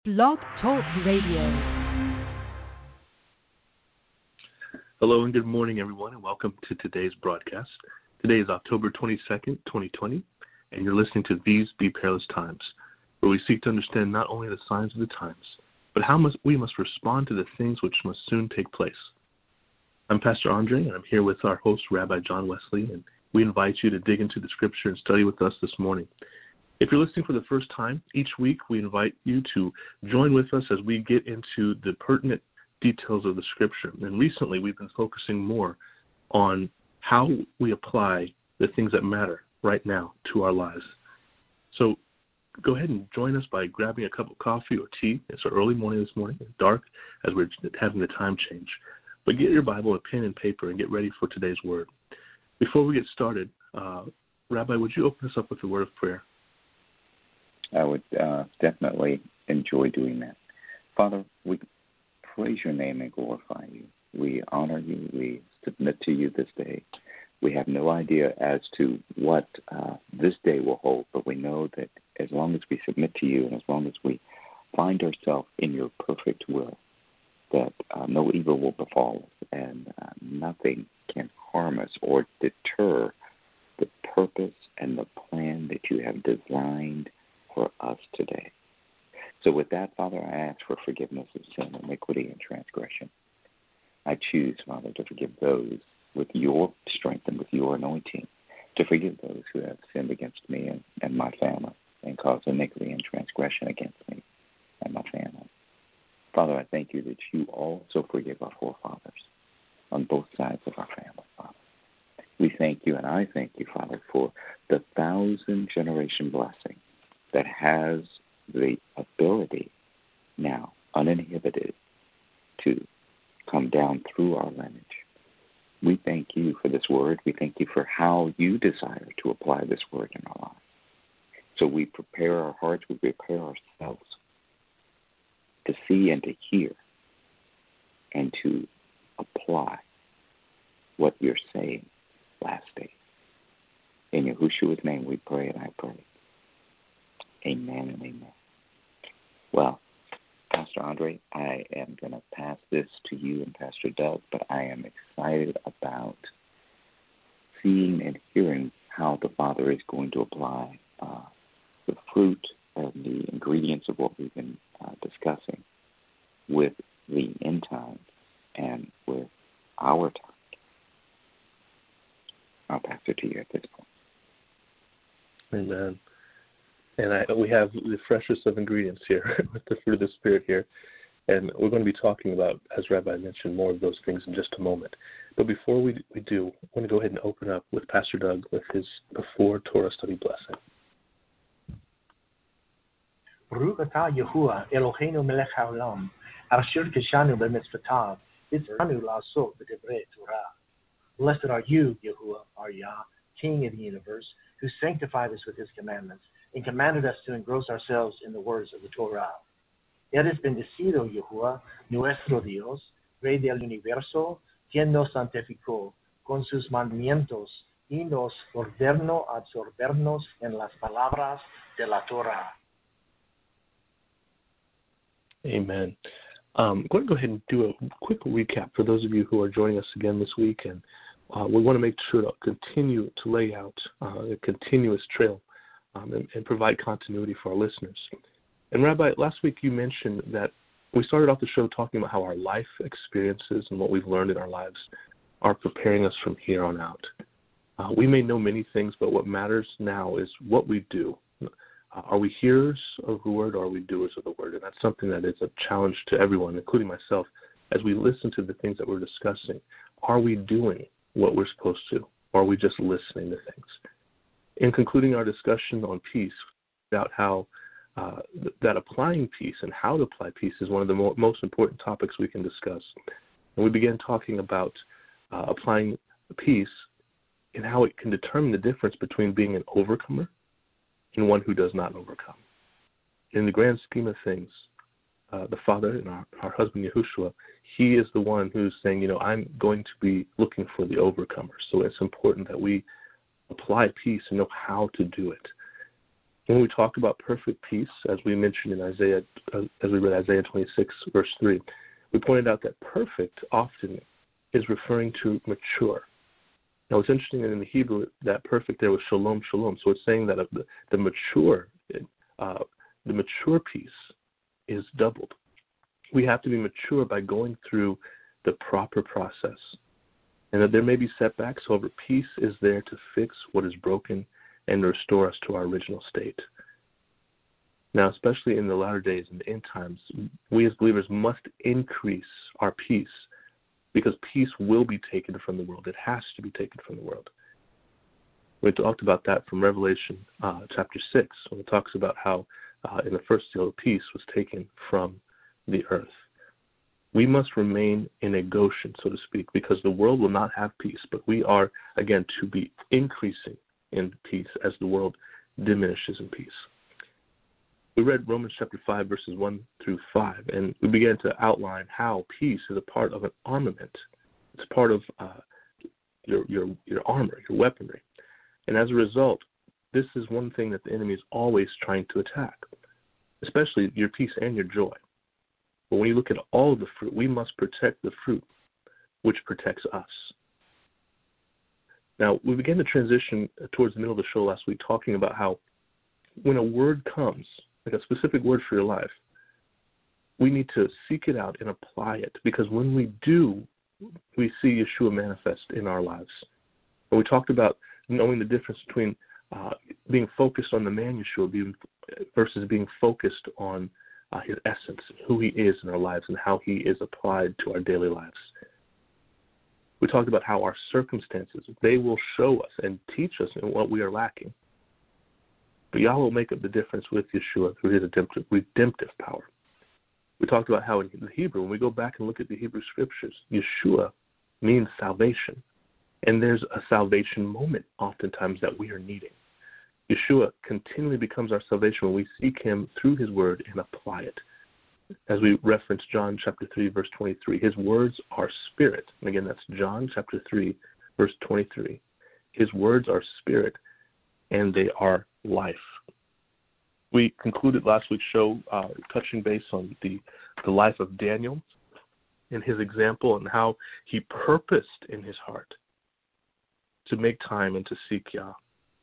Blog Talk Radio. Hello and good morning, everyone, and welcome to today's broadcast. Today is October 22nd, 2020, and you're listening to These Be Perilous Times, where we seek to understand not only the signs of the times, but how we must respond to the things which must soon take place. I'm Pastor Andre, and I'm here with our host, Rabbi John Wesley, and we invite you to dig into the Scripture and study with us this morning. If you're listening for the first time, each week we invite you to join with us as we get into the pertinent details of the Scripture. And recently we've been focusing more on how we apply the things that matter right now to our lives. So go ahead and join us by grabbing a cup of coffee or tea. It's an early morning this morning. It's dark as we're having the time change. But get your Bible, a pen and paper, and get ready for today's word. Before we get started, Rabbi, would you open us up with a word of prayer? I would definitely enjoy doing that. Father, we praise your name and glorify you. We honor you. We submit to you this day. We have no idea as to what this day will hold, but we know that as long as we submit to you and as long as we find ourselves in your perfect will, that no evil will befall us and nothing can harm us or deter the purpose and the plan that you have designed for us today. So with that, Father, I ask for forgiveness of sin, iniquity, and transgression. I choose, Father, to forgive those with your strength and with your anointing, to forgive those who have sinned against me and my family and caused iniquity and transgression against me and my family. Father, I thank you that you also forgive our forefathers on both sides of our family, Father. We thank you, and I thank you, Father, for the 1,000-generation blessing that has the ability now, uninhibited, to come down through our lineage. We thank you for this word. We thank you for how you desire to apply this word in our lives. So we prepare our hearts, we prepare ourselves to see and to hear and to apply what you're saying last day. In Yahushua's name we pray, and I pray. Amen and amen. Well, Pastor Andre, I am going to pass this to you and Pastor Doug, but I am excited about seeing and hearing how the Father is going to apply the fruit and the ingredients of what we've been discussing with the end times and with our time. I'll pass it to you at this point. Amen. And we have the freshest of ingredients here with the fruit of the Spirit here. And we're going to be talking about, as Rabbi mentioned, more of those things in just a moment. But before we do, I want to go ahead and open up with Pastor Doug with his Before Torah Study blessing. Baruch atah Yahuwah Eloheinu melech haolam, asher kishanu b'mitzvotav, v'tzivanu la'asot b'divrei Torah. Blessed are you, Yahuwah, our Yah, King of the universe, who sanctified us with his commandments and commanded us to engross ourselves in the words of the Torah. Eres bendecido, Yahuwah, nuestro Dios, Rey del universo, quien nos santificó con sus mandamientos y nos ordenó absorbernos en las palabras de la Torah. Amen. I'm going to go ahead and do a quick recap for those of you who are joining us again this week, and we want to make sure to continue to lay out a continuous trail and provide continuity for our listeners. And Rabbi, last week you mentioned that we started off the show talking about how our life experiences and what we've learned in our lives are preparing us from here on out. We may know many things, but what matters now is what we do. Are we hearers of the word, or are we doers of the word? And that's something that is a challenge to everyone, including myself, as we listen to the things that we're discussing. Are we doing what we're supposed to, or are we just listening to things? In concluding our discussion on peace, about how that applying peace and how to apply peace is one of the most important topics we can discuss. And we began talking about applying peace and how it can determine the difference between being an overcomer and one who does not overcome. In the grand scheme of things, the Father and our husband Yahushua, he is the one who's saying, I'm going to be looking for the overcomer. So it's important that we apply peace and know how to do it. When we talk about perfect peace, as we mentioned in Isaiah, as we read Isaiah 26, verse 3, we pointed out that perfect often is referring to mature. Now, it's interesting that in the Hebrew, that perfect there was shalom, shalom. So it's saying that the mature peace is doubled. We have to be mature by going through the proper process. And that there may be setbacks, however, peace is there to fix what is broken and restore us to our original state. Now, especially in the latter days and the end times, we as believers must increase our peace, because peace will be taken from the world. It has to be taken from the world. We talked about that from Revelation chapter 6, when it talks about how in the first seal, peace was taken from the earth. We must remain in a Goshen, so to speak, because the world will not have peace, but we are, again, to be increasing in peace as the world diminishes in peace. We read Romans chapter 5, verses 1 through 5, and we began to outline how peace is a part of an armament. It's part of your armor, your weaponry. And as a result, this is one thing that the enemy is always trying to attack, especially your peace and your joy. But when you look at all of the fruit, we must protect the fruit which protects us. Now, we began to transition towards the middle of the show last week talking about how when a word comes, like a specific word for your life, we need to seek it out and apply it, because when we do, we see Yeshua manifest in our lives. And we talked about knowing the difference between being focused on the man Yeshua versus being focused on his essence, who he is in our lives, and how he is applied to our daily lives. We talked about how our circumstances, they will show us and teach us in what we are lacking. But Yahweh will make up the difference with Yeshua through his redemptive power. We talked about how in the Hebrew, when we go back and look at the Hebrew scriptures, Yeshua means salvation. And there's a salvation moment oftentimes that we are needing. Yeshua continually becomes our salvation when we seek him through his word and apply it. As we reference John chapter 3, verse 23, his words are spirit. And again, that's John chapter 3, verse 23. His words are spirit, and they are life. We concluded last week's show touching base on the life of Daniel and his example and how he purposed in his heart to make time and to seek Yah.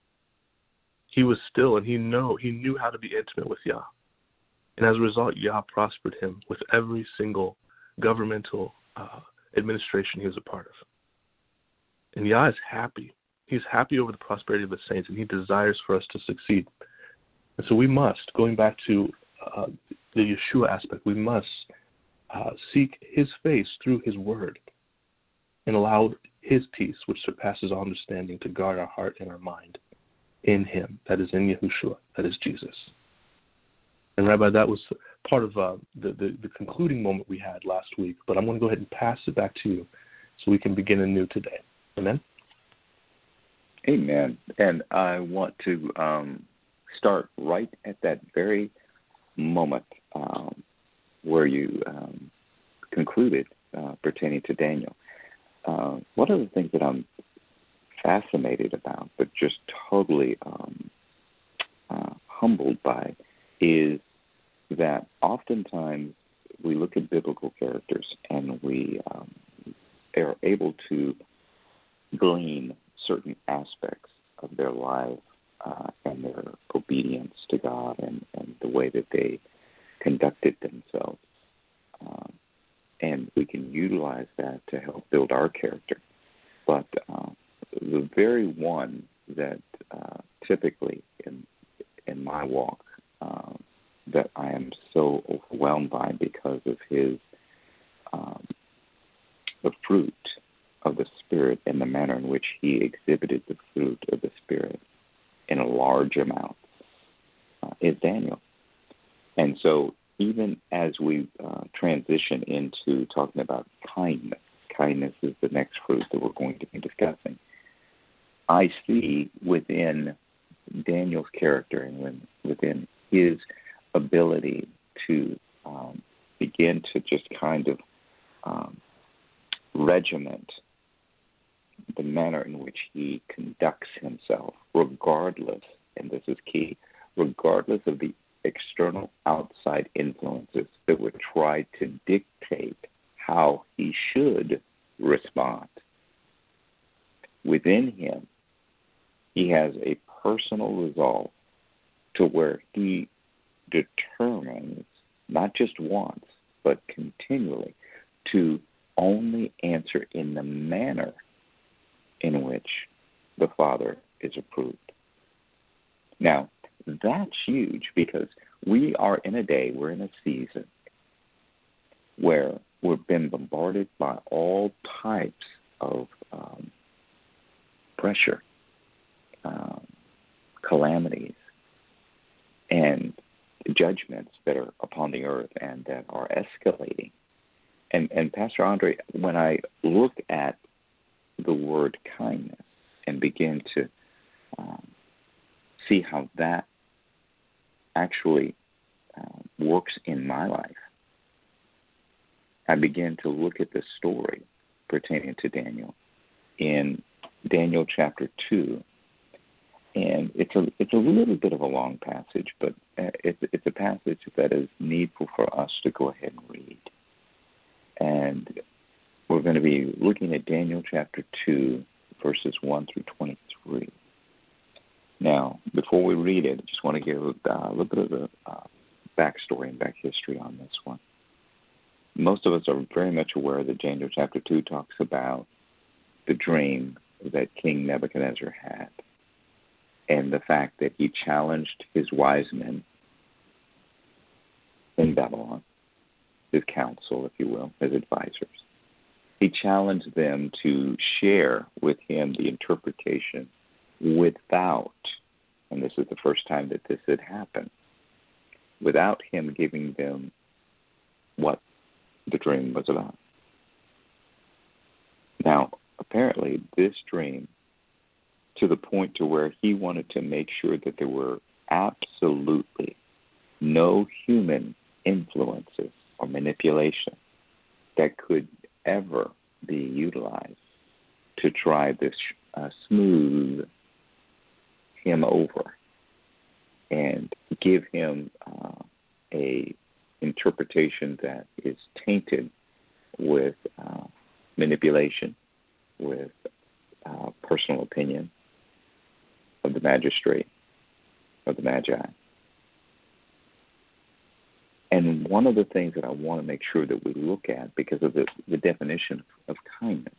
He was still, and he knew how to be intimate with Yah. And as a result, Yah prospered him with every single governmental administration he was a part of. And Yah is happy. He's happy over the prosperity of the saints, and he desires for us to succeed. And so we must, going back to the Yeshua aspect, we must seek his face through his word and allow his peace, which surpasses all understanding, to guard our heart and our mind in him, that is in Yahushua, that is Jesus. And Rabbi, that was part of the concluding moment we had last week, but I'm going to go ahead and pass it back to you so we can begin anew today. Amen? Amen. And I want to start right at that very moment where you concluded pertaining to Daniel. One of the things that I'm fascinated about, but just totally humbled by, is that oftentimes we look at biblical characters and we are able to glean certain aspects of their life and their obedience to God and the way that they conducted themselves. And we can utilize that to help build our character. But the very one that typically in my walk that I am so overwhelmed by because of his the fruit of the Spirit and the manner in which he exhibited the fruit of the Spirit in a large amount is Daniel. And so even as we transition into talking about kindness is the next fruit that we're going to be discussing, I see within Daniel's character and within his ability to begin to just kind of regiment the manner in which he conducts himself, regardless, and this is key, regardless of the external outside influences that would try to dictate how he should respond. Within him, he has a personal resolve to where he determines, not just once, but continually, to only answer in the manner in which the Father is approved. Now, that's huge because we are in a day, we're in a season where we've been bombarded by all types of pressure, calamities, and judgments that are upon the earth and that are escalating. And Pastor Andre, when I look at the word kindness and begin to see how that actually works in my life, I begin to look at the story pertaining to Daniel in Daniel chapter 2. And it's a little bit of a long passage, but it's a passage that is needful for us to go ahead and read. And we're going to be looking at Daniel chapter 2, verses 1 through 23. Now, before we read it, I just want to give a little bit of a backstory and back history on this one. Most of us are very much aware that Daniel chapter 2 talks about the dream that King Nebuchadnezzar had and the fact that he challenged his wise men in Babylon, his council, if you will, his advisors. He challenged them to share with him the interpretation without, and this is the first time that this had happened, without him giving them what the dream was about. Now, apparently, this dream, to the point to where he wanted to make sure that there were absolutely no human influences or manipulation that could ever be utilized to try to smooth him over and give him a interpretation that is tainted with manipulation, with personal opinion of the magistrate, of the magi. And one of the things that I want to make sure that we look at, because of the definition of kindness,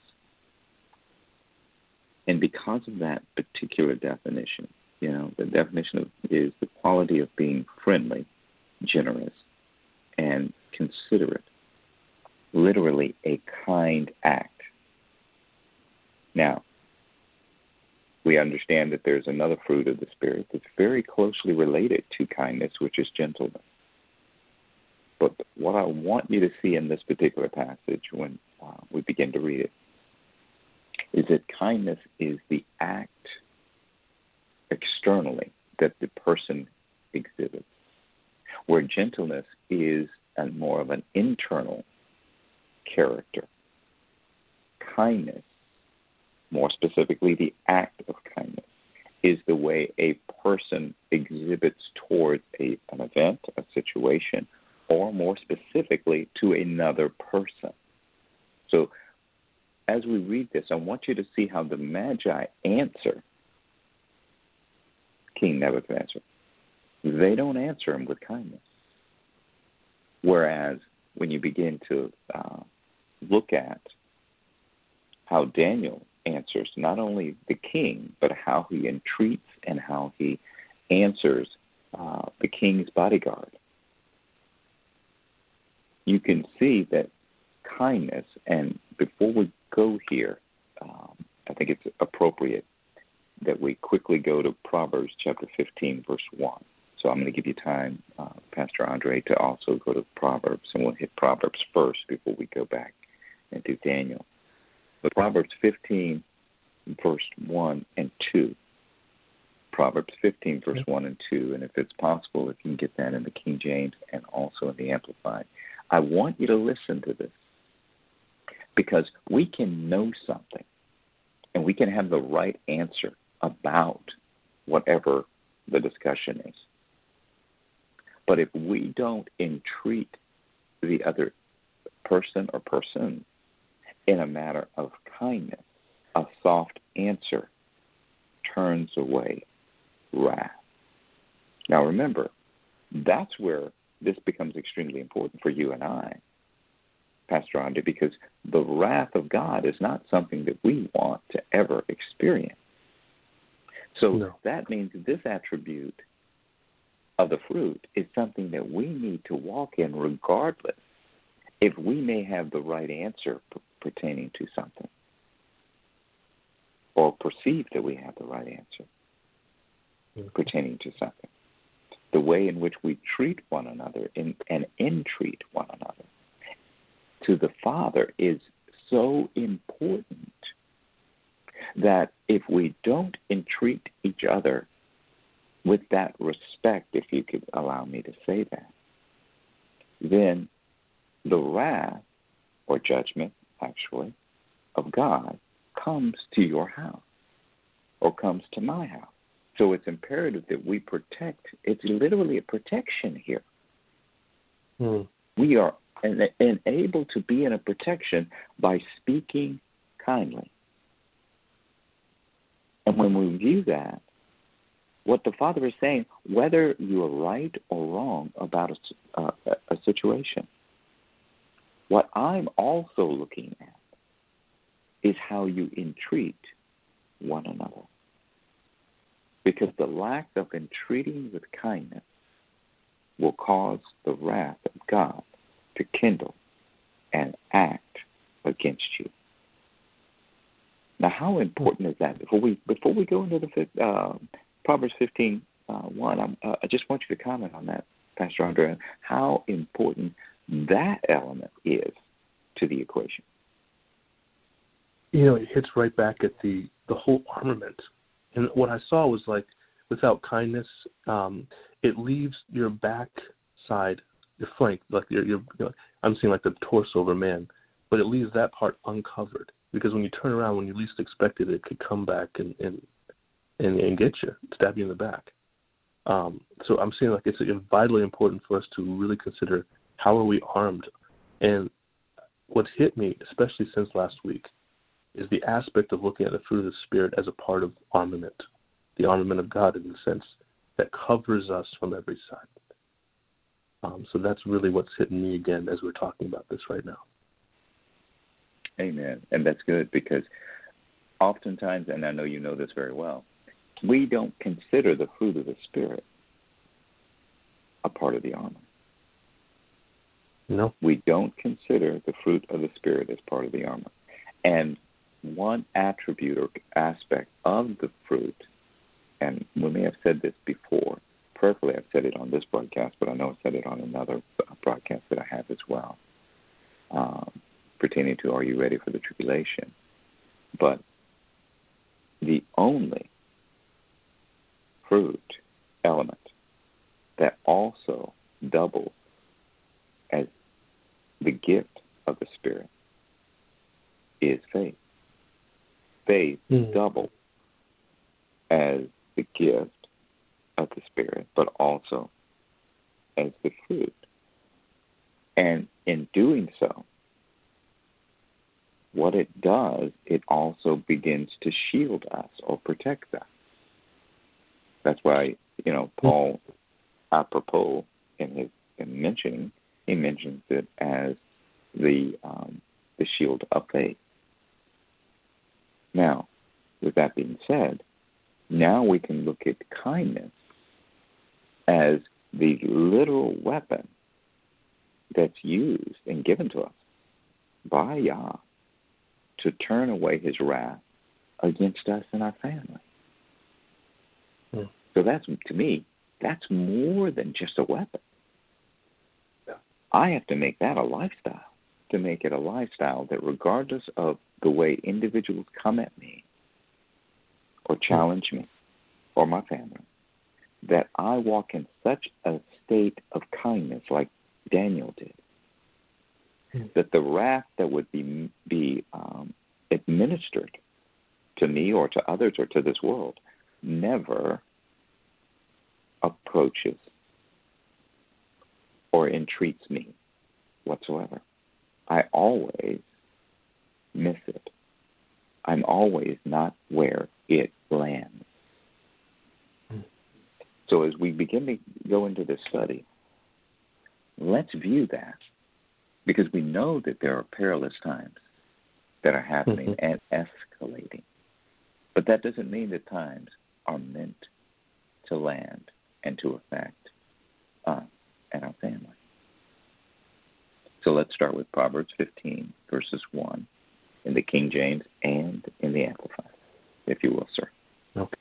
and because of that particular definition, the definition is the quality of being friendly, generous, and considerate. Literally a kind act. Now, we understand that there's another fruit of the Spirit that's very closely related to kindness, which is gentleness. But what I want you to see in this particular passage when we begin to read it is that kindness is the act externally that the person exhibits, where gentleness is more of an internal character. Kindness, more specifically the act of kindness, is the way a person exhibits towards an event, a situation, or more specifically to another person. So as we read this, I want you to see how the Magi answer King Nebuchadnezzar. They don't answer him with kindness. Whereas when you begin to look at how Daniel answers not only the king, but how he entreats and how he answers the king's bodyguard, you can see that kindness, and before we go here, I think it's appropriate that we quickly go to Proverbs chapter 15, verse 1. So I'm going to give you time, Pastor Andre, to also go to Proverbs, and we'll hit Proverbs first before we go back and do Daniel. But Proverbs 15, verse 1 and 2. Proverbs 15, verse 1 and 2. And if it's possible, if you can get that in the King James and also in the Amplified. I want you to listen to this, because we can know something and we can have the right answer about whatever the discussion is. But if we don't entreat the other person or persons in a matter of kindness, a soft answer turns away wrath. Now remember, that's where this becomes extremely important for you and I, Pastor Andre, because the wrath of God is not something that we want to ever experience. So that means this attribute of the fruit is something that we need to walk in regardless if we may have the right answer pertaining to something or perceive that we have the right answer pertaining to something. The way in which we treat one another and entreat one another to the Father is so important that if we don't entreat each other with that respect, if you could allow me to say that, then the wrath or judgment, actually, of God comes to your house or comes to my house. So it's imperative that we protect. It's literally a protection here. We are able to be in a protection by speaking kindly. And when we view that, what the Father is saying, whether you are right or wrong about a situation, what I'm also looking at is how you entreat one another. Because the lack of entreating with kindness will cause the wrath of God to kindle and act against you. Now, how important is that? Before we go into the Proverbs 15:1, I just want you to comment on that, Pastor Andre, how important that element is to the equation. You know, it hits right back at the whole armament. And what I saw was like, without kindness, it leaves your back side, your flank, like your I'm seeing like the torso of a man, but it leaves that part uncovered. Because when you turn around, when you least expect it, it could come back and get you, stab you in the back. So I'm saying like it's vitally important for us to really consider how are we armed. And what's hit me, especially since last week, is the aspect of looking at the fruit of the Spirit as a part of armament, the armament of God in the sense that covers us from every side. So that's really what's hitting me again as we're talking about this right now. Amen. And that's good because oftentimes, and I know you know this very well, we don't consider the fruit of the Spirit a part of the armor. No. We don't consider the fruit of the Spirit as part of the armor. And one attribute or aspect of the fruit, and we may have said this before, prayerfully I've said it on this broadcast, but I know I said it on another broadcast that I have as well, pertaining to Are You Ready for the Tribulation? But the only fruit element that also doubles as the gift of the Spirit is faith. Faith doubles as the gift of the Spirit, but also as the fruit. And in doing so, what it does, it also begins to shield us or protect us. That's why, Paul, apropos in mentioning, he mentions it as the shield of faith. Now, with that being said, now we can look at kindness as the literal weapon that's used and given to us by Yah to turn away his wrath against us and our family. So that's, to me, that's more than just a weapon. I have to make that a lifestyle, to make it a lifestyle that regardless of the way individuals come at me or challenge me or my family, that I walk in such a state of kindness like Daniel did, that the wrath that would be administered to me or to others or to this world never approaches or entreats me whatsoever. I always miss it. I'm always not where it lands. So as we begin to go into this study, let's view that, because we know that there are perilous times that are happening and escalating. But that doesn't mean that times are meant to land and to affect us and our family. So let's start with Proverbs 15, verses 1, in the King James and in the Amplified, if you will, sir. Okay.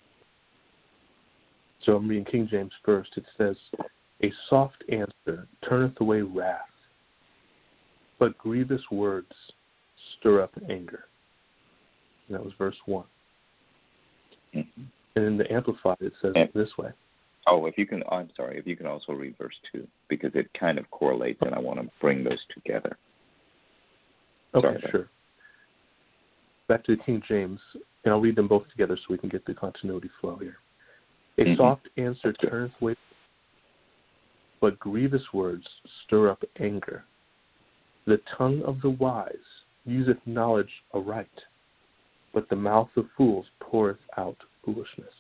So I'm reading King James first. It says, "A soft answer turneth away wrath, but grievous words stir up anger." And that was verse 1. Mm-hmm. And in the Amplified, it says this way. Oh, if you can also read verse 2, because it kind of correlates, and I want to bring those together. Okay, sure. Back to the King James, and I'll read them both together so we can get the continuity flow here. "A soft answer turneth away, but grievous words stir up anger. The tongue of the wise useth knowledge aright, but the mouth of fools poureth out foolishness."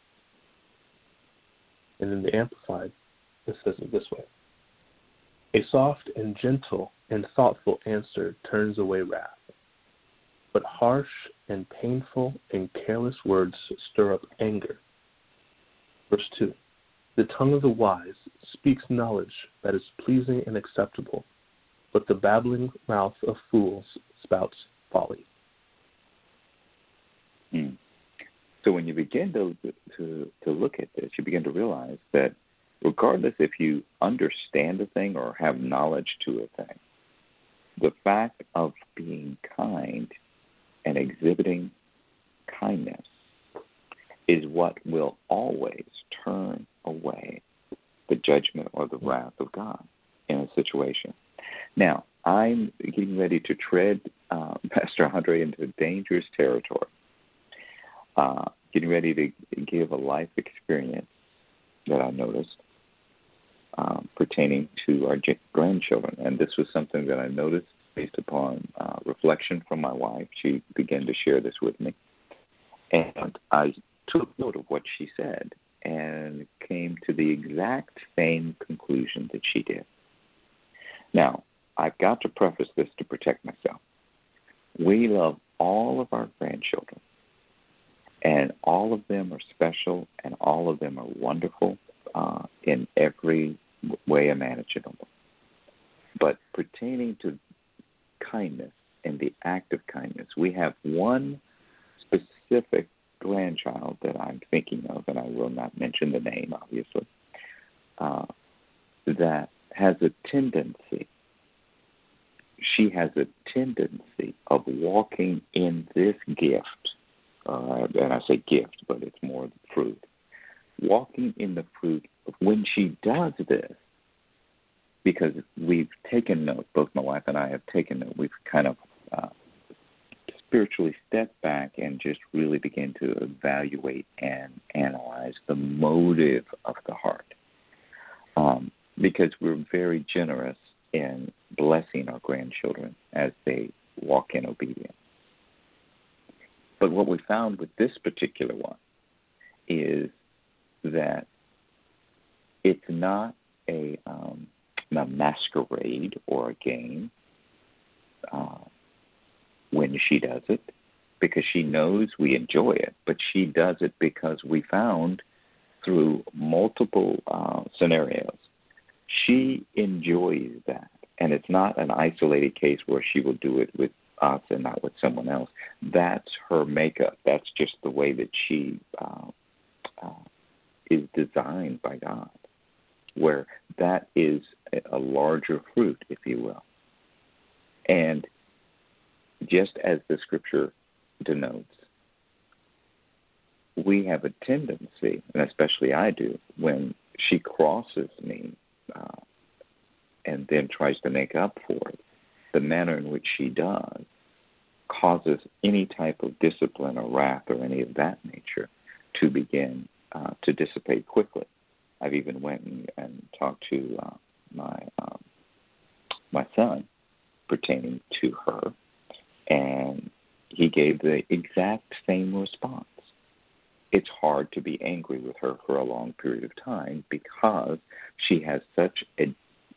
And in the Amplified, it says it this way. "A soft and gentle and thoughtful answer turns away wrath, but harsh and painful and careless words stir up anger." Verse 2, "The tongue of the wise speaks knowledge that is pleasing and acceptable, but the babbling mouth of fools spouts folly." So when you begin to look at this, you begin to realize that regardless if you understand a thing or have knowledge to a thing, the fact of being kind and exhibiting kindness is what will always turn away the judgment or the wrath of God in a situation. Now, I'm getting ready to tread Pastor Andre into dangerous territory. Getting ready to give a life experience that I noticed pertaining to our grandchildren. And this was something that I noticed based upon reflection from my wife. She began to share this with me. And I took note of what she said and came to the exact same conclusion that she did. Now, I've got to preface this to protect myself. We love all of our grandchildren, and all of them are special, and all of them are wonderful in every way imaginable. But pertaining to kindness and the act of kindness, we have one specific grandchild that I'm thinking of, and I will not mention the name, obviously, that has a tendency. She has a tendency of walking in this gift, and I say gift, but it's more the fruit. Walking in the fruit when she does this, because we've taken note, both my wife and I have taken note, we've kind of spiritually stepped back and just really begin to evaluate and analyze the motive of the heart. Because we're very generous in blessing our grandchildren as they walk in obedience. But what we found with this particular one is that it's not a masquerade or a game when she does it, because she knows we enjoy it, but she does it because we found through multiple scenarios, she enjoys that. And it's not an isolated case where she will do it with us and not with someone else. That's her makeup. That's just the way that she is designed by God, where that is a larger fruit, if you will. And just as the scripture denotes, we have a tendency, and especially I do, when she crosses me and then tries to make up for it, the manner in which she does causes any type of discipline or wrath or any of that nature to begin to dissipate quickly. I've even went and talked to my son pertaining to her, and he gave the exact same response. It's hard to be angry with her for a long period of time because she has such a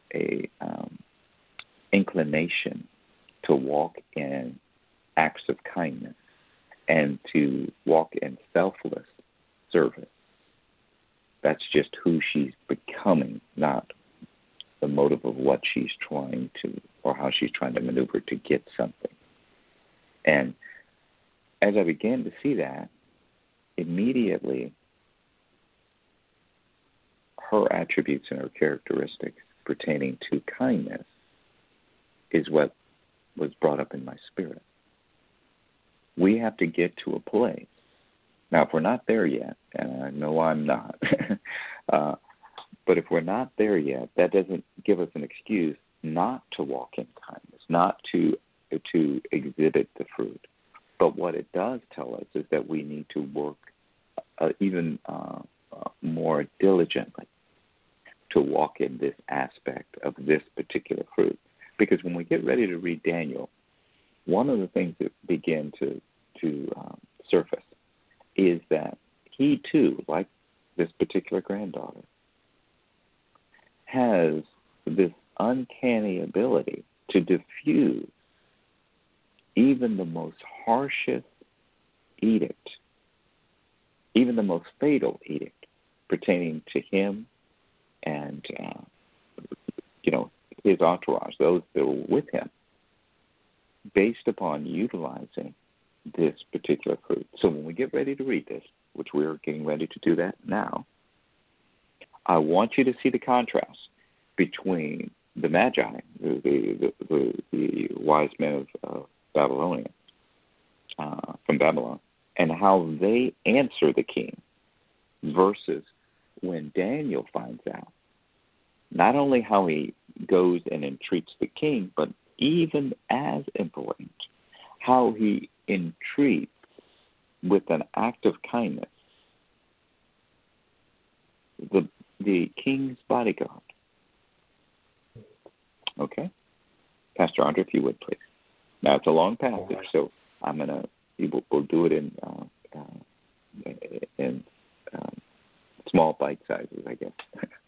inclination to walk in acts of kindness and to walk in selfless service. That's just who she's becoming, not the motive of what she's trying to, or how she's trying to maneuver to get something. And as I began to see that, immediately her attributes and her characteristics pertaining to kindness is what was brought up in my spirit. We have to get to a place. Now, if we're not there yet, and I know I'm not, but if we're not there yet, that doesn't give us an excuse not to walk in kindness, not to exhibit the fruit. But what it does tell us is that we need to work even more diligently to walk in this aspect of this particular fruit. Because when we get ready to read Daniel, one of the things that begin to surface is that he too, like this particular granddaughter, has this uncanny ability to diffuse even the most harshest edict, even the most fatal edict pertaining to him and his entourage, those that were with him, based upon utilizing this particular fruit. So when we get ready to read this, which we're getting ready to do that now, I want you to see the contrast between the Magi, the wise men of Babylonia, from Babylon, and how they answer the king, versus when Daniel finds out not only how he goes and entreats the king, but even as important, how he entreats with an act of kindness the king's bodyguard. Okay? Pastor Andre, if you would, please. Now, it's a long passage, so we'll do it in small bite sizes, I guess.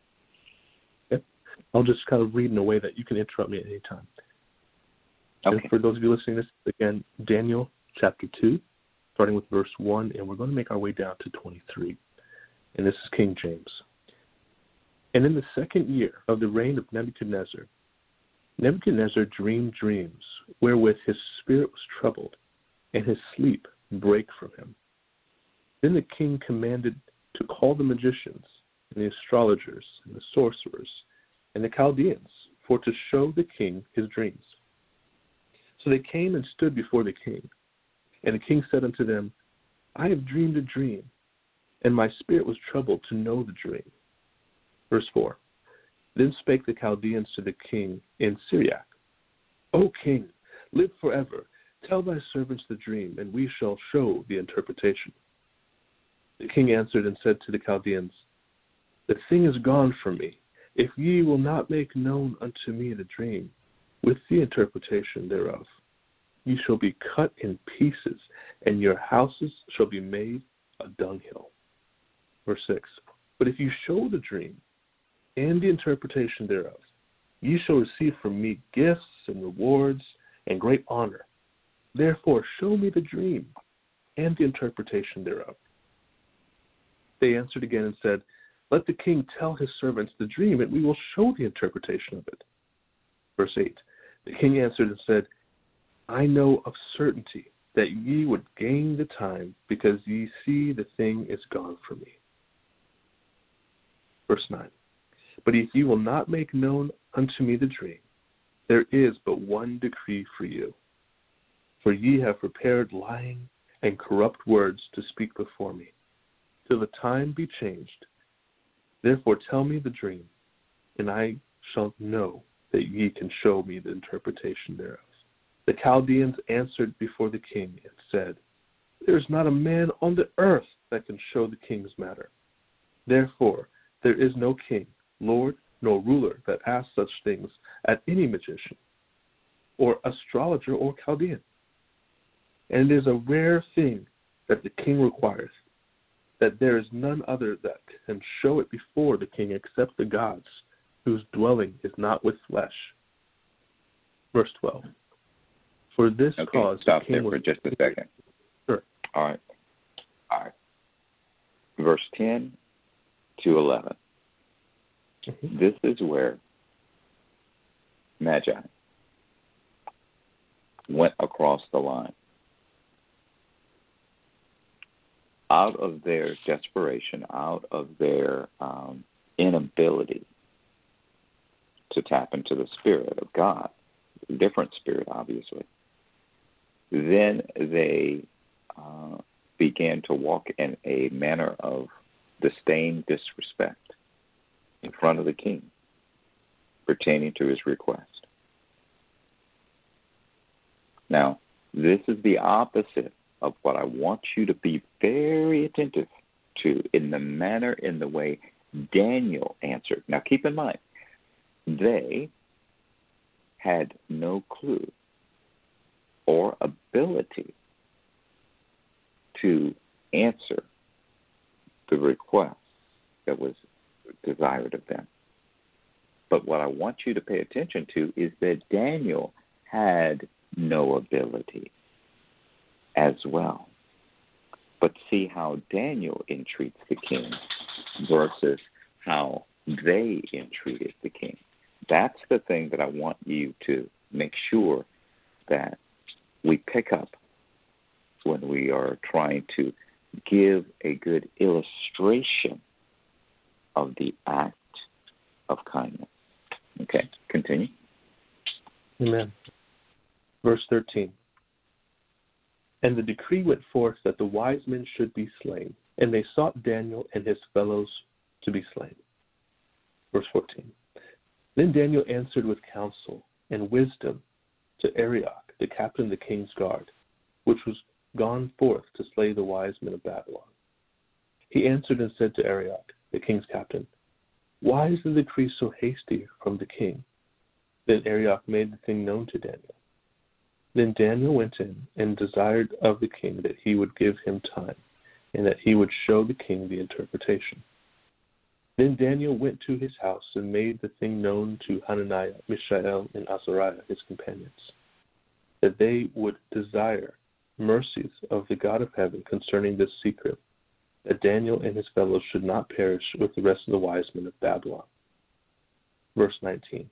I'll just kind of read in a way that you can interrupt me at any time. Okay. And for those of you listening to this, again, Daniel chapter 2, starting with verse 1, and we're going to make our way down to 23. And this is King James. And in the second year of the reign of Nebuchadnezzar dreamed dreams wherewith his spirit was troubled, and his sleep brake from him. Then the king commanded to call the magicians, and the astrologers, and the sorcerers, and the Chaldeans, for to show the king his dreams. So they came and stood before the king. And the king said unto them, I have dreamed a dream, and my spirit was troubled to know the dream. Verse 4. Then spake the Chaldeans to the king in Syriac, O king, live forever. Tell thy servants the dream, and we shall show the interpretation. The king answered and said to the Chaldeans, The thing is gone from me. If ye will not make known unto me the dream, with the interpretation thereof, ye shall be cut in pieces, and your houses shall be made a dunghill. Verse 6. But if you show the dream, and the interpretation thereof, ye shall receive from me gifts and rewards and great honor. Therefore show me the dream, and the interpretation thereof. They answered again and said, Let the king tell his servants the dream, and we will show the interpretation of it. Verse 8. The king answered and said, I know of certainty that ye would gain the time, because ye see the thing is gone from me. Verse 9. But if ye will not make known unto me the dream, there is but one decree for you. For ye have prepared lying and corrupt words to speak before me, till the time be changed. Therefore tell me the dream, and I shall know that ye can show me the interpretation thereof. The Chaldeans answered before the king and said, There is not a man on the earth that can show the king's matter. Therefore there is no king, lord, nor ruler that asks such things at any magician, or astrologer, or Chaldean. And it is a rare thing that the king requires, that there is none other that can show it before the king except the gods, whose dwelling is not with flesh. Verse 12. For this cause stop the king there for just a second. Sure. All right. Verse 10 to 11. Mm-hmm. This is where Magi went across the line. Out of their desperation, out of their inability to tap into the Spirit of God, a different Spirit, obviously, then they began to walk in a manner of disdain, disrespect in front of the king pertaining to his request. Now, this is the opposite of what I want you to be very attentive to in the manner, in the way Daniel answered. Now, keep in mind, they had no clue or ability to answer the request that was desired of them. But what I want you to pay attention to is that Daniel had no ability as well. But see how Daniel entreats the king versus how they entreated the king. That's the thing that I want you to make sure that we pick up when we are trying to give a good illustration of the act of kindness. Okay, continue. Amen. Verse 13. And the decree went forth that the wise men should be slain, and they sought Daniel and his fellows to be slain. Verse 14. Then Daniel answered with counsel and wisdom to Arioch, the captain of the king's guard, which was gone forth to slay the wise men of Babylon. He answered and said to Arioch, the king's captain, Why is the decree so hasty from the king? Then Arioch made the thing known to Daniel. Then Daniel went in and desired of the king that he would give him time, and that he would show the king the interpretation. Then Daniel went to his house and made the thing known to Hananiah, Mishael, and Azariah, his companions, that they would desire mercies of the God of heaven concerning this secret, that Daniel and his fellows should not perish with the rest of the wise men of Babylon. Verse 19.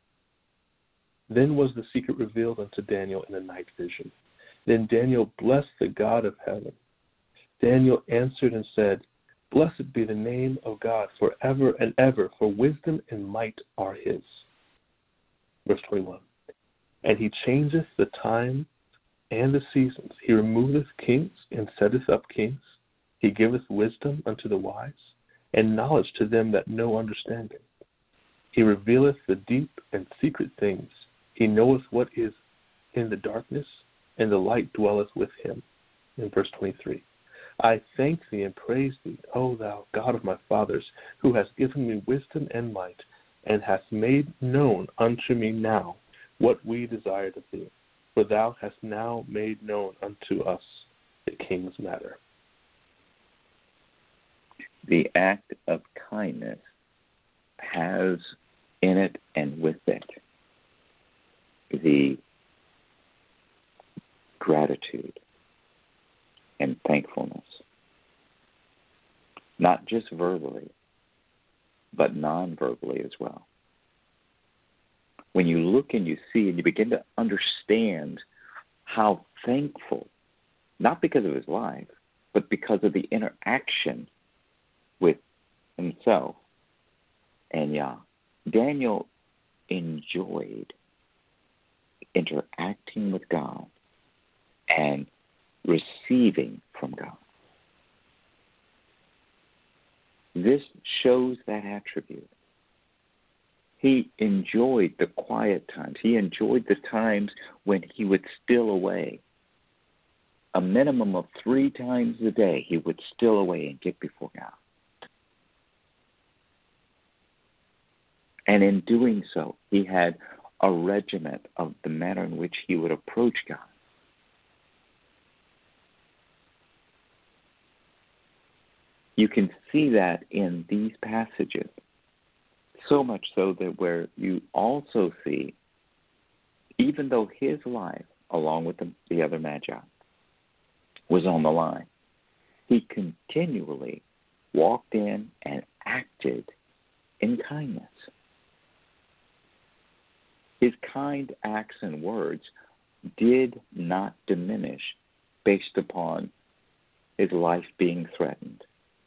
Then was the secret revealed unto Daniel in a night vision. Then Daniel blessed the God of heaven. Daniel answered and said, Blessed be the name of God forever and ever, for wisdom and might are his. Verse 21. And he changeth the time and the seasons. He removeth kings and setteth up kings. He giveth wisdom unto the wise, and knowledge to them that know understanding. He revealeth the deep and secret things. He knoweth what is in the darkness, and the light dwelleth with him. In verse 23. I thank thee and praise thee, O thou God of my fathers, who hast given me wisdom and might, and hast made known unto me now what we desired of thee. For thou hast now made known unto us the king's matter. The act of kindness has in it and with it the gratitude and thankfulness, not just verbally, but non-verbally as well. When you look and you see and you begin to understand how thankful, not because of his life, but because of the interaction with himself and Yah, Daniel enjoyed interacting with God and receiving from God. This shows that attribute. He enjoyed the quiet times. He enjoyed the times when he would steal away. A minimum of 3 times a day, he would steal away and get before God. And in doing so, he had a regiment of the manner in which he would approach God. You can see that in these passages, so much so that where you also see, even though his life, along with the other magi, was on the line, he continually walked in and acted in kindness. His kind acts and words did not diminish based upon his life being threatened.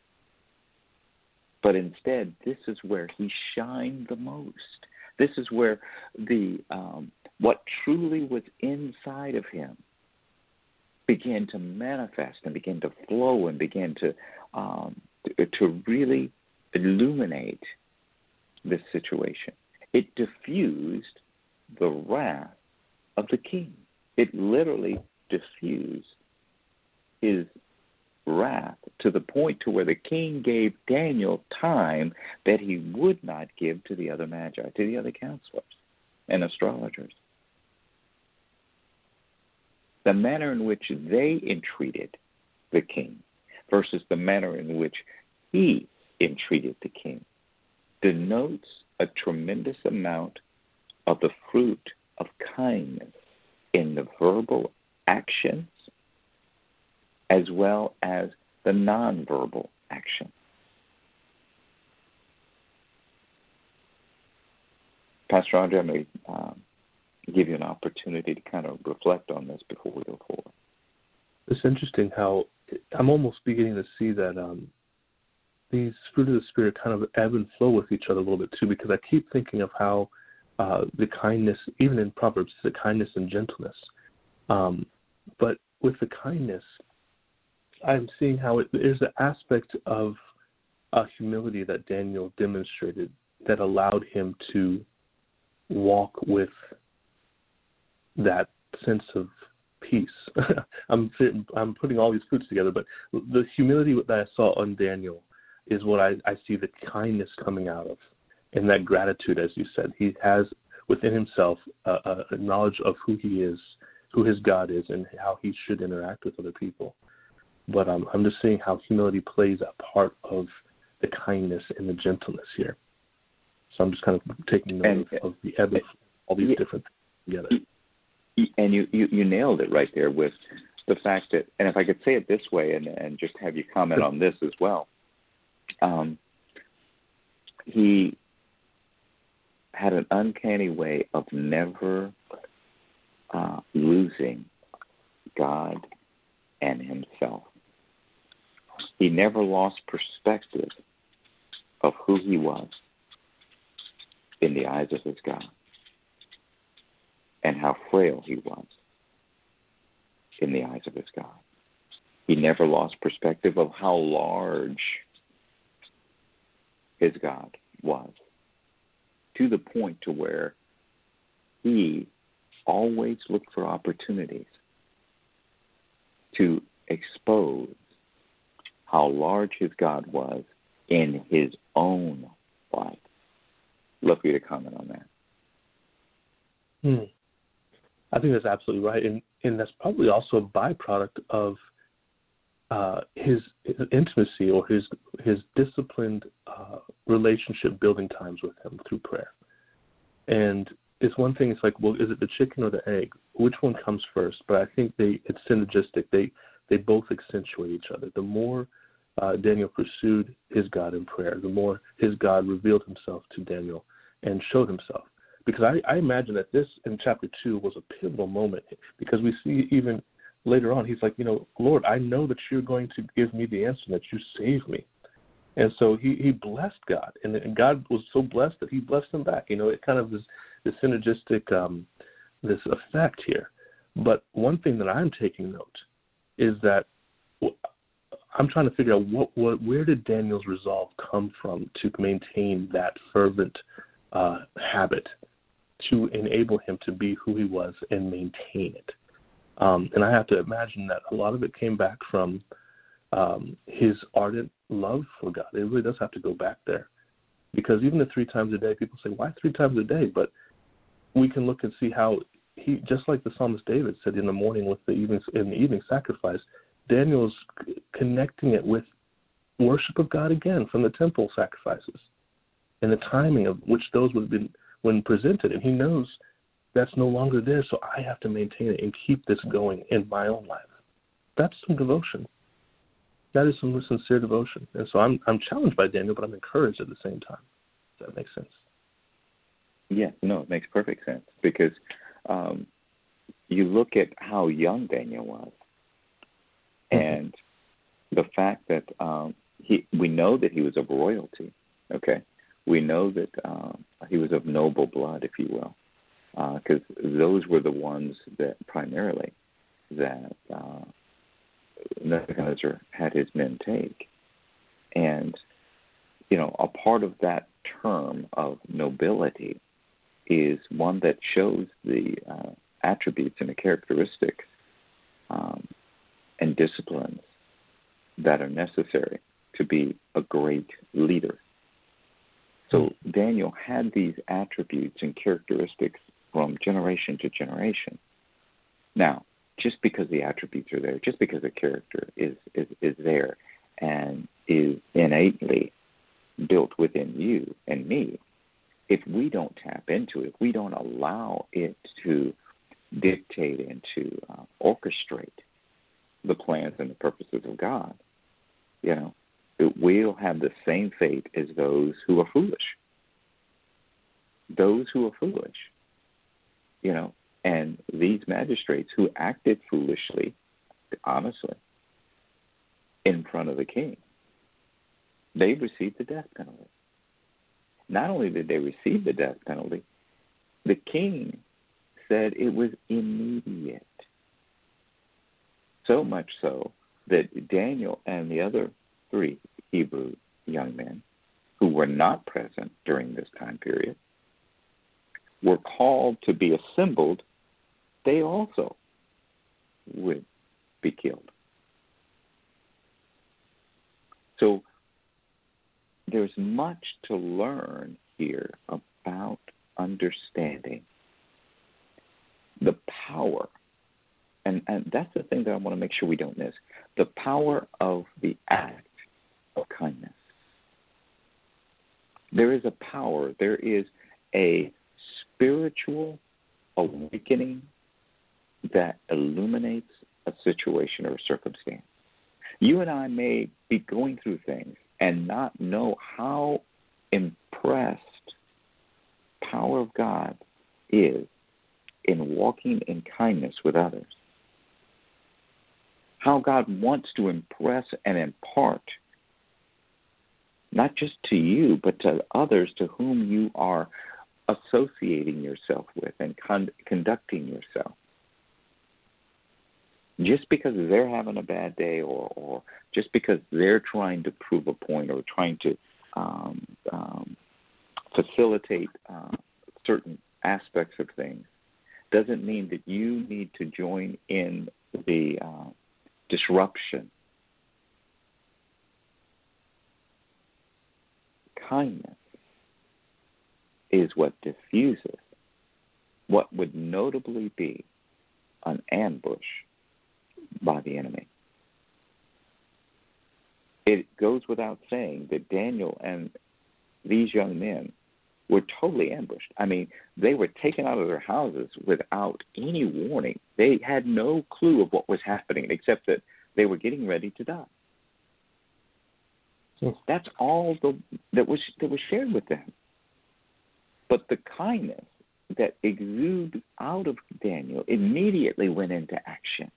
But instead, this is where he shined the most. This is where the what truly was inside of him began to manifest and began to flow and began to really illuminate this situation. It diffused the wrath of the king. It literally diffused his wrath to the point to where the king gave Daniel time that he would not give to the other magi, to the other counselors and astrologers. The manner in which they entreated the king versus the manner in which he entreated the king denotes a tremendous amount of the fruit of kindness in the verbal actions as well as the nonverbal action. Pastor Andre, I may give you an opportunity to kind of reflect on this before we go forward. It's interesting how I'm almost beginning to see that these fruit of the Spirit kind of ebb and flow with each other a little bit too, because I keep thinking of how the kindness, even in Proverbs, the kindness and gentleness. But with the kindness, I'm seeing how there's an aspect of humility that Daniel demonstrated that allowed him to walk with that sense of peace. I'm putting all these fruits together, but the humility that I saw on Daniel is what I see the kindness coming out of, and that gratitude, as you said. He has within himself a knowledge of who he is, who his God is, and how he should interact with other people. But I'm just seeing how humility plays a part of the kindness and the gentleness here. So I'm just kind of taking note of the ebb of all these different things together. And you nailed it right there with the fact that, and if I could say it this way and just have you comment on this as well, he had an uncanny way of never losing God and himself. He never lost perspective of who he was in the eyes of his God and how frail he was in the eyes of his God. He never lost perspective of how large his God was, to the point to where he always looked for opportunities to expose how large his God was in his own life. Love for you to comment on that. I think that's absolutely right, and that's probably also a byproduct of his intimacy or his disciplined relationship building times with him through prayer. And it's one thing, it's like, well, is it the chicken or the egg? Which one comes first? But I think it's synergistic. They both accentuate each other. The more Daniel pursued his God in prayer, the more his God revealed himself to Daniel and showed himself. Because I imagine that this, in chapter 2, was a pivotal moment, because we see even later on, he's like, Lord, I know that you're going to give me the answer, that you save me. And so he blessed God, and God was so blessed that he blessed him back. It kind of is this synergistic, this effect here. But one thing that I'm taking note is that I'm trying to figure out where did Daniel's resolve come from to maintain that fervent habit to enable him to be who he was and maintain it. And I have to imagine that a lot of it came back from his ardent love for God. It really does have to go back there. Because even the 3 times a day, people say, why 3 times a day? But we can look and see how he, just like the psalmist David said in the morning with the evening sacrifice, Daniel's connecting it with worship of God again from the temple sacrifices and the timing of which those would have been when presented. And he knows that's no longer there, so I have to maintain it and keep this going in my own life. That's some devotion. That is some sincere devotion. And so I'm challenged by Daniel, but I'm encouraged at the same time. Does that make sense? Yeah, no, it makes perfect sense because you look at how young Daniel was, and the fact that we know that he was of royalty. Okay, we know that he was of noble blood, if you will, because those were the ones that primarily that Nebuchadnezzar had his men take, and a part of that term of nobility is one that shows the attributes and the characteristics and disciplines that are necessary to be a great leader. So Daniel had these attributes and characteristics from generation to generation. Now, just because the attributes are there, just because the character is there and is innately built within you and me, if we don't tap into it, if we don't allow it to dictate and to orchestrate the plans and the purposes of God, it will have the same fate as those who are foolish. Those who are foolish, and these magistrates who acted foolishly, honestly, in front of the king, they received the death penalty. Not only did they receive the death penalty, the king said it was immediate. So much so that Daniel and the other 3 Hebrew young men who were not present during this time period were called to be assembled. They also would be killed. So there's much to learn here about understanding the power, and that's the thing that I want to make sure we don't miss, the power of the act of kindness. There is a power, there is a spiritual awakening that illuminates a situation or a circumstance. You and I may be going through things and not know how impressed power of God is in walking in kindness with others. How God wants to impress and impart, not just to you, but to others to whom you are associating yourself with and conducting yourself. Just because they're having a bad day or just because they're trying to prove a point or trying to facilitate certain aspects of things doesn't mean that you need to join in the disruption. Kindness is what diffuses what would notably be an ambush by the enemy. It goes without saying that Daniel and these young men were totally ambushed. I mean, they were taken out of their houses without any warning. They had no clue of what was happening except that they were getting ready to die. That's all that was shared with them. But the kindness that exuded out of Daniel immediately went into action.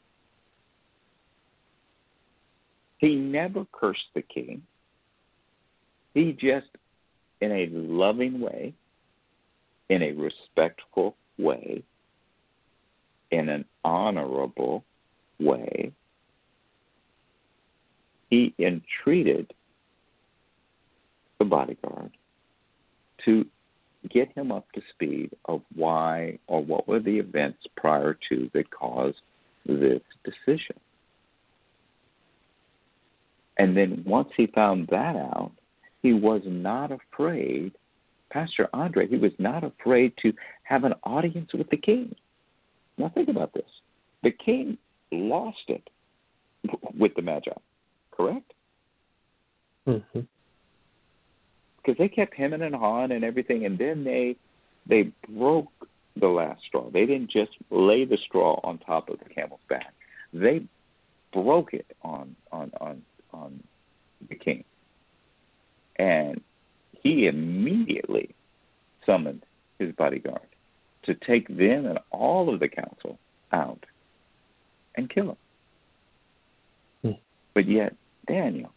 He never cursed the king. He just, in a loving way, in a respectful way, in an honorable way, he entreated the bodyguard to get him up to speed of why or what were the events prior to that caused this decision. And then once he found that out, he was not afraid, Pastor Andre, he was not afraid to have an audience with the king. Now think about this. The king lost it with the Magi, correct? Mm-hmm. Because they kept hemming and hawing and everything, and then they broke the last straw. They didn't just lay the straw on top of the camel's back. They broke it on the king. And he immediately summoned his bodyguard to take them and all of the council out and kill him. Hmm. But yet Daniel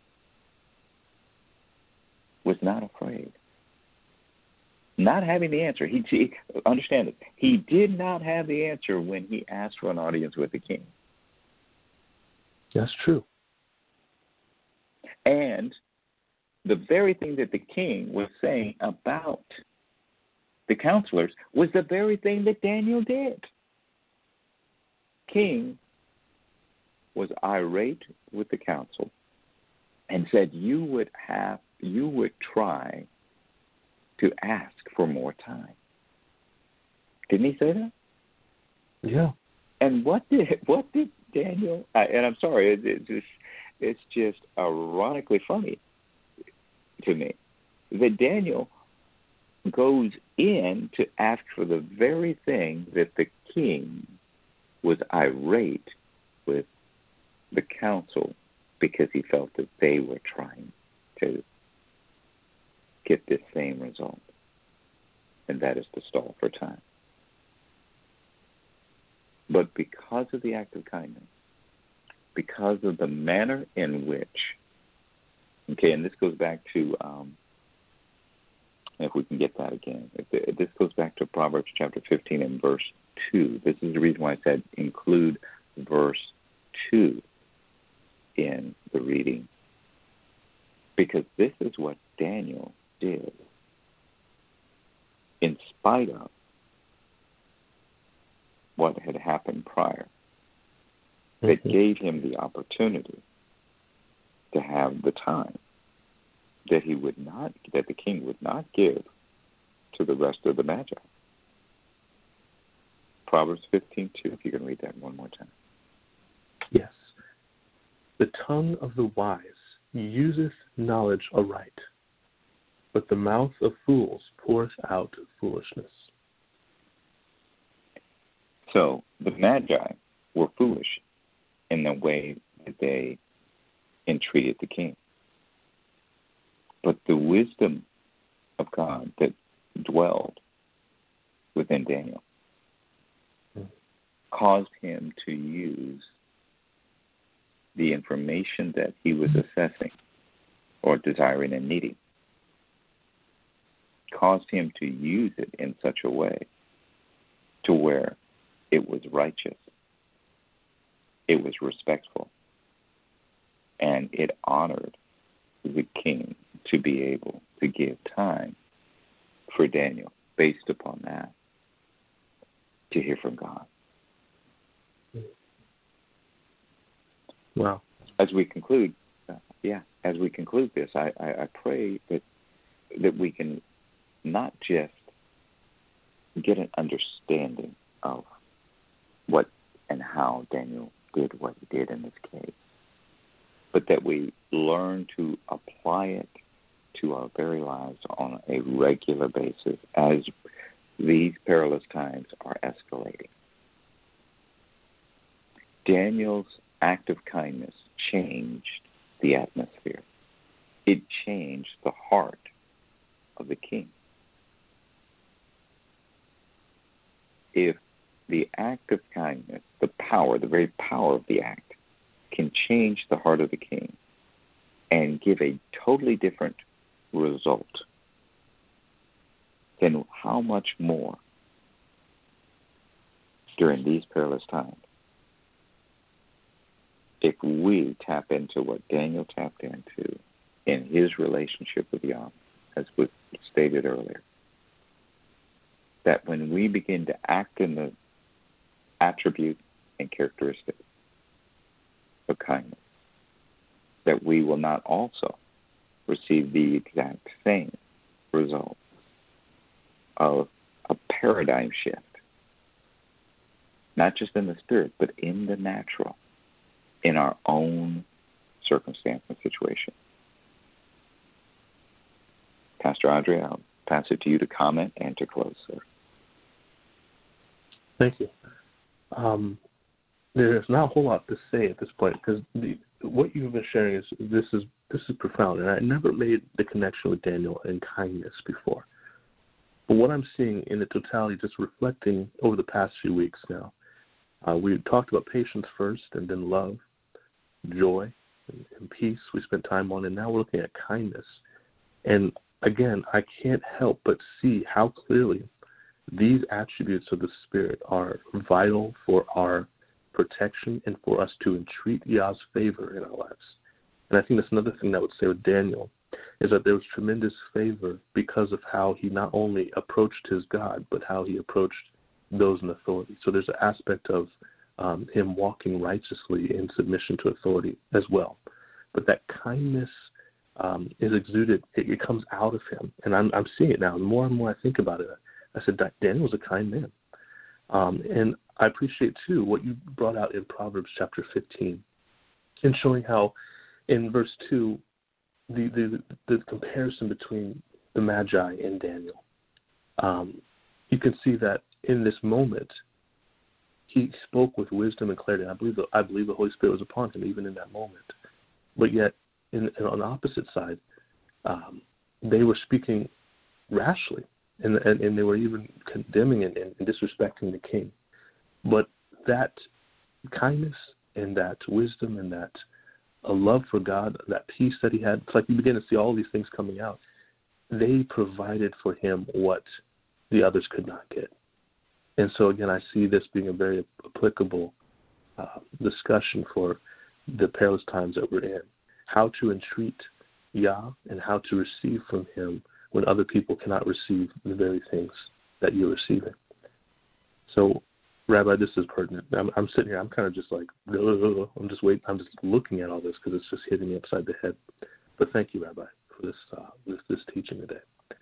was not afraid. Not having the answer. He understand it. He did not have the answer when he asked for an audience with the king. That's true. And the very thing that the king was saying about the counselors was the very thing that Daniel did. King was irate with the council and said you would try to ask for more time. Didn't he say that? Yeah. And what did Daniel? And I'm sorry, it's just ironically funny to me that Daniel goes in to ask for the very thing that the king was irate with the council because he felt that they were trying to get this same result, and that is to stall for time. But because of the act of kindness, because of the manner in which, okay, and this goes back to, if we can get that again, this goes back to Proverbs chapter 15 and verse 2. This is the reason why I said include verse 2 in the reading, because this is what Daniel did in spite of what had happened prior, that gave him the opportunity to have the time that the king would not give to the rest of the Magi. Proverbs 15:2, if you can read that one more time. Yes. The tongue of the wise useth knowledge aright, but the mouth of fools poureth out foolishness. So the Magi were foolish in the way that they entreated the king. But the wisdom of God that dwelled within Daniel caused him to use the information that he was assessing or desiring and needing, caused him to use it in such a way to where it was righteous, it was respectful, and it honored the king to be able to give time for Daniel based upon that to hear from God. Wow. As we conclude this, I pray that we can not just get an understanding of what and how Daniel did what he did in this case, but that we learn to apply it to our very lives on a regular basis as these perilous times are escalating. Daniel's act of kindness changed the atmosphere. It changed the heart of the king. If the act of kindness, the very power of the act, can change the heart of the king and give a totally different result, then how much more during these perilous times if we tap into what Daniel tapped into in his relationship with Yahweh, as was stated earlier, that when we begin to act in the attribute and characteristic of kindness, that we will not also receive the exact same result of a paradigm shift, not just in the spirit, but in the natural, in our own circumstance and situation. Pastor Andre, I'll pass it to you to comment and to close, sir. Thank you. There's not a whole lot to say at this point because what you've been sharing is profound, and I never made the connection with Daniel and kindness before. But what I'm seeing in the totality, just reflecting over the past few weeks now, we talked about patience first, and then love, joy, and peace. We spent time on, and now we're looking at kindness. And again, I can't help but see how clearly these attributes of the Spirit are vital for our protection and for us to entreat Yah's favor in our lives. And I think that's another thing that I would say with Daniel, is that there was tremendous favor because of how he not only approached his God, but how he approached those in authority. So there's an aspect of him walking righteously in submission to authority as well. But that kindness is exuded, it comes out of him. And I'm seeing it now. The more and more I think about it, I said, Daniel was a kind man. And I appreciate, too, what you brought out in Proverbs chapter 15, in showing how in verse 2, the comparison between the Magi and Daniel. You can see that in this moment, he spoke with wisdom and clarity. I believe the Holy Spirit was upon him even in that moment. But yet, on the opposite side, they were speaking rashly, and they were even condemning and disrespecting the king. But that kindness and that wisdom and that a love for God, that peace that he had, it's like you begin to see all these things coming out. They provided for him what the others could not get. And so, again, I see this being a very applicable discussion for the perilous times that we're in. How to entreat Yah and how to receive from him when other people cannot receive the very things that you're receiving. So, Rabbi, this is pertinent. I'm sitting here. I'm kind of just like, I'm just waiting. I'm just looking at all this because it's just hitting me upside the head. But thank you, Rabbi, for this teaching today.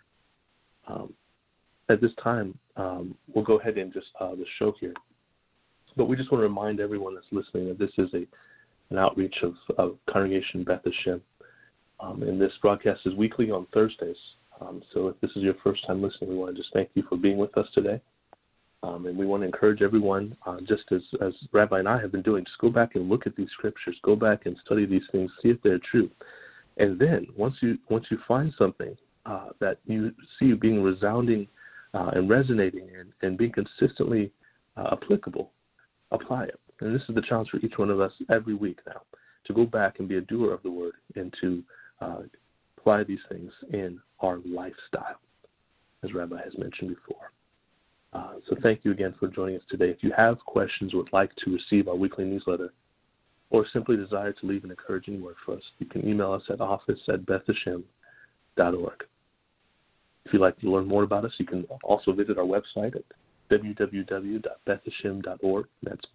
At this time, we'll go ahead and just the show here. But we just want to remind everyone that's listening that this is an outreach of Congregation Beth Hashem. And this broadcast is weekly on Thursdays. So if this is your first time listening, we want to just thank you for being with us today. And we want to encourage everyone, just as Rabbi and I have been doing, just go back and look at these scriptures. Go back and study these things, see if they're true. And then once you find something that you see being resounding and resonating and being consistently applicable, apply it. And this is the challenge for each one of us every week now, to go back and be a doer of the word and to apply these things in our lifestyle, as Rabbi has mentioned before. So thank you again for joining us today. If you have questions or would like to receive our weekly newsletter or simply desire to leave an encouraging word for us, you can email us at office@bethhashem.org. If you'd like to learn more about us, you can also visit our website at www.bethhashem.org. That's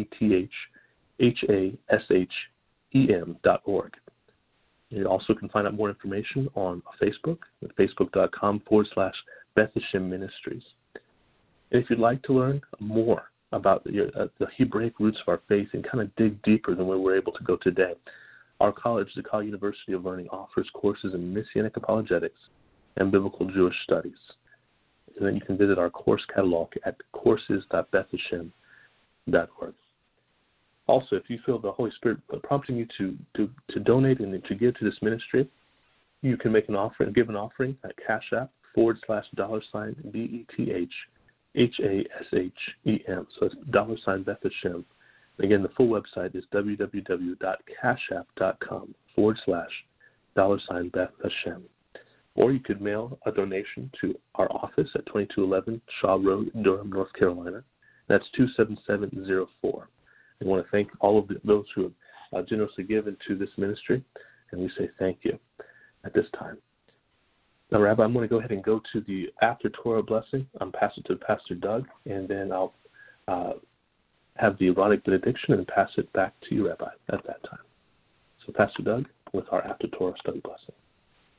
BETHHASHEM.org. You also can find out more information on Facebook at facebook.com/Beth Hashem Ministries. And if you'd like to learn more about the Hebraic roots of our faith and kind of dig deeper than where we're able to go today, our college, the Cal University of Learning, offers courses in Messianic apologetics and biblical Jewish studies. And then you can visit our course catalog at courses.bethhashem.org. Also, if you feel the Holy Spirit prompting you to donate and to give to this ministry, you can make an offering, give an offering at Cash App $BETHHASHEM. So it's $Beth Hashem. Again, the full website is www.cashapp.com/$Beth Hashem. Or you could mail a donation to our office at 2211 Shaw Road, Durham, North Carolina. That's 27704. We want to thank all of those who have generously given to this ministry, and we say thank you at this time. Now, Rabbi, I'm going to go ahead and go to the after Torah blessing. I'm pass it to Pastor Doug, and then I'll have the erotic benediction and pass it back to you, Rabbi, at that time. So, Pastor Doug, with our after Torah study blessing.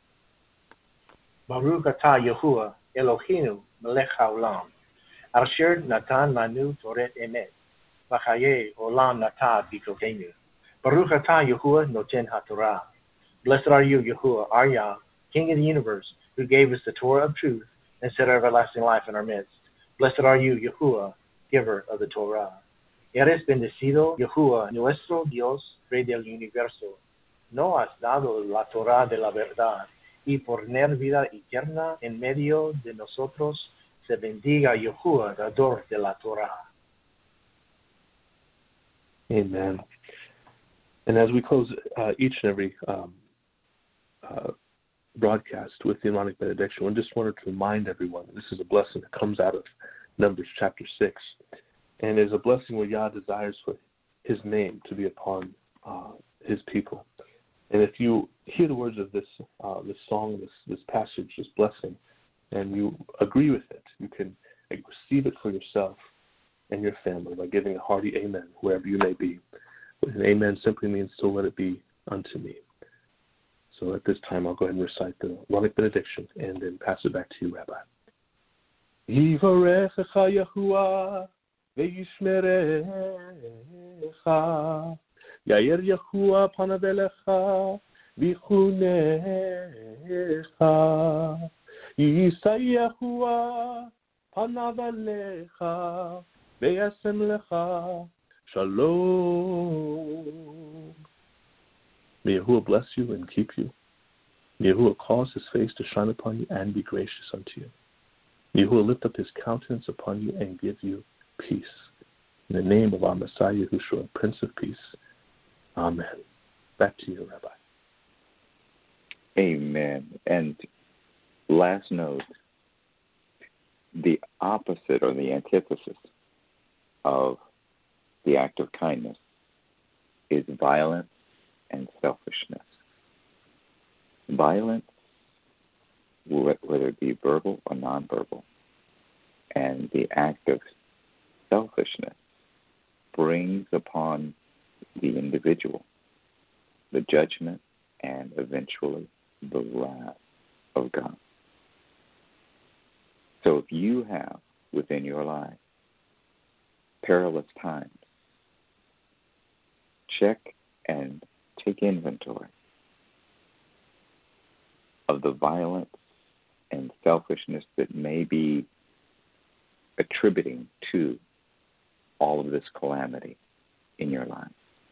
Baruch atah Yahuwah Eloheinu melech haolam, asher natan lanu Toret emet, v'chaye olam natan b'kodeinu. Baruch atah Yahuwah noten haTorah. Blessed are you, Yahuwah, our Yah, King of the universe, who gave us the Torah of truth and set everlasting life in our midst. Blessed are you, Yahuwah, giver of the Torah. Eres bendecido, Yahuwah, nuestro Dios, Rey del universo. No has dado la Torah de la verdad, y por tener vida eterna en medio de nosotros, se bendiga Yahuwah, dador de la Torah. Amen. And as we close each and every broadcast with the Aaronic benediction, we just wanted to remind everyone that this is a blessing that comes out of Numbers chapter 6, and is a blessing where Yah desires for His name to be upon His people. And if you hear the words of this song, this passage, this blessing, and you agree with it, you can receive it for yourself and your family by giving a hearty amen wherever you may be. An amen simply means so let it be unto me. So at this time, I'll go ahead and recite the Aaronic benediction and then pass it back to you, Rabbi. Yivarechecha Yahuwah ve'yishmerecha, Yair Yahuwah panav elecha v'chunecha, Yisai Yahuwah panav elecha ve'yasem lecha shalom. May Yahuwah bless you and keep you. May Yahuwah cause His face to shine upon you and be gracious unto you. May Yahuwah lift up His countenance upon you and give you peace. In the name of our Messiah, Yahushua, Prince of Peace. Amen. Back to you, Rabbi. Amen. And last note, the opposite or the antithesis of the act of kindness is violence and selfishness. Violence, whether it be verbal or nonverbal, and the act of selfishness brings upon the individual the judgment and eventually the wrath of God. So if you have within your life perilous times, check and take inventory of the violence and selfishness that may be attributing to all of this calamity in your life.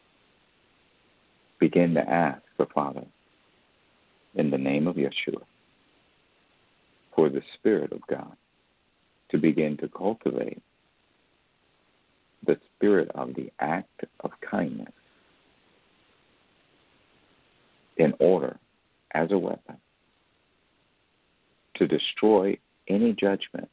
Begin to ask the Father, in the name of Yeshua, for the Spirit of God to begin to cultivate the spirit of the act of kindness in order, as a weapon, to destroy any judgment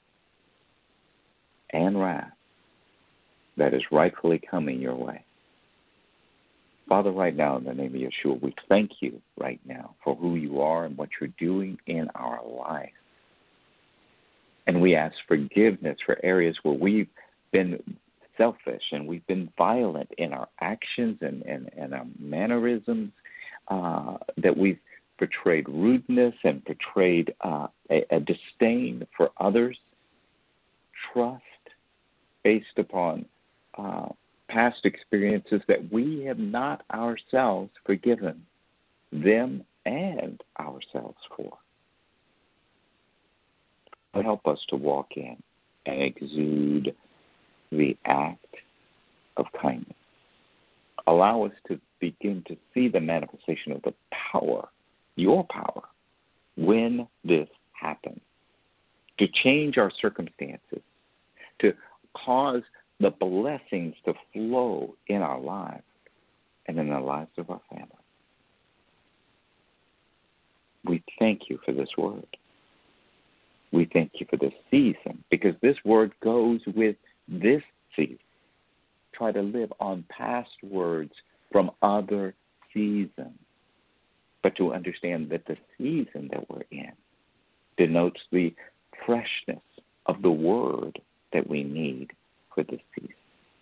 and wrath that is rightfully coming your way. Father, right now, in the name of Yeshua, we thank you right now for who you are and what you're doing in our life. And we ask forgiveness for areas where we've been selfish and we've been violent in our actions and our mannerisms, that we've portrayed rudeness and portrayed a disdain for others, trust based upon past experiences that we have not ourselves forgiven them and ourselves for. But help us to walk in and exude the act of kindness. Allow us to begin to see the manifestation of the power, your power, when this happens, to change our circumstances, to cause the blessings to flow in our lives and in the lives of our family. We thank you for this word. We thank you for this season, because this word goes with this season. Try to live on past words from other seasons, but to understand that the season that we're in denotes the freshness of the word that we need for this season.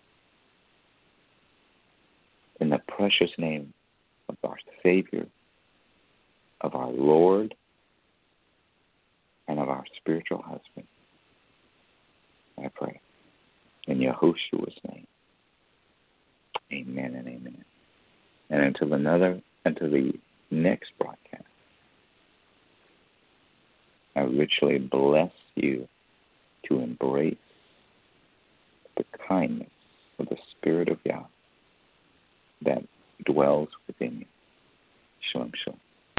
In the precious name of our Savior, of our Lord, of our spiritual husband. I pray. In Yahushua's name. Amen and amen. And until the next broadcast, I richly bless you to embrace the kindness of the Spirit of Yah that dwells within you. Shalom, shalom.